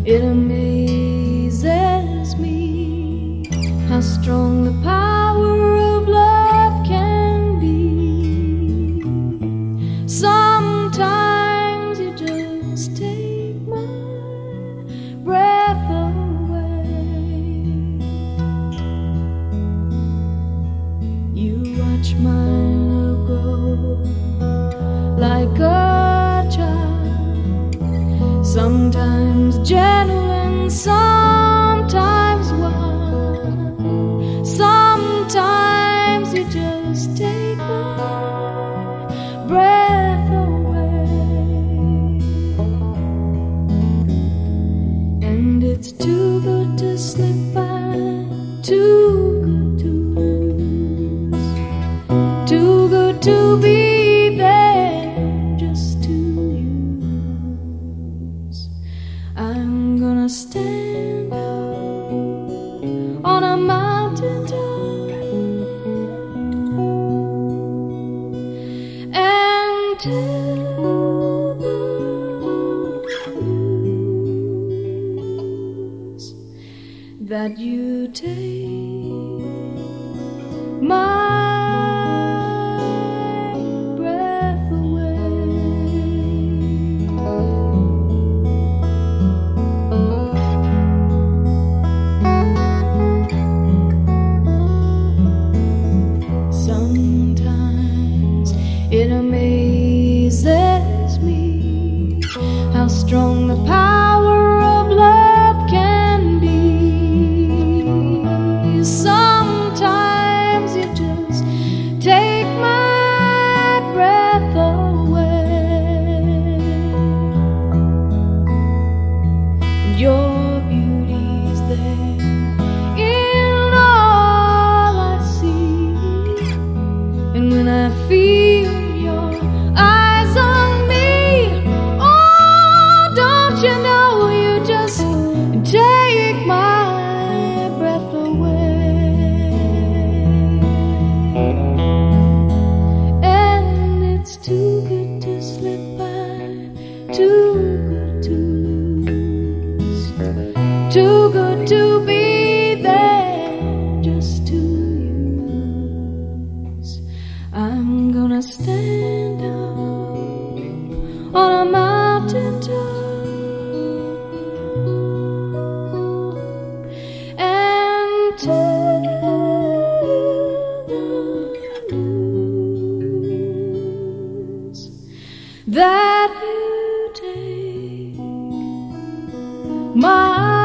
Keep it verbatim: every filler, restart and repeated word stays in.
It amazes me how strong the power of love can be. Sometimes you just take my breath away. You watch my love grow like a child, sometimes gentle and sometimes wild. Sometimes you just take my breath away, and it's too good to slip by, too good to lose, too good to be there just to use. I'm gonna stand up on a mountain top and tell the blues that you take my breath away. Sometimes it amazes me how strong the power of love can be. Sometimes you just take my breath away. Your beauty's there in all I see, and when I feel your eyes on me, oh, don't you know you just take my breath away. And it's too good to slip by, too good to lose, too good to be there just to use. I'm gonna stand up on a mountain top and tell the blues that you take my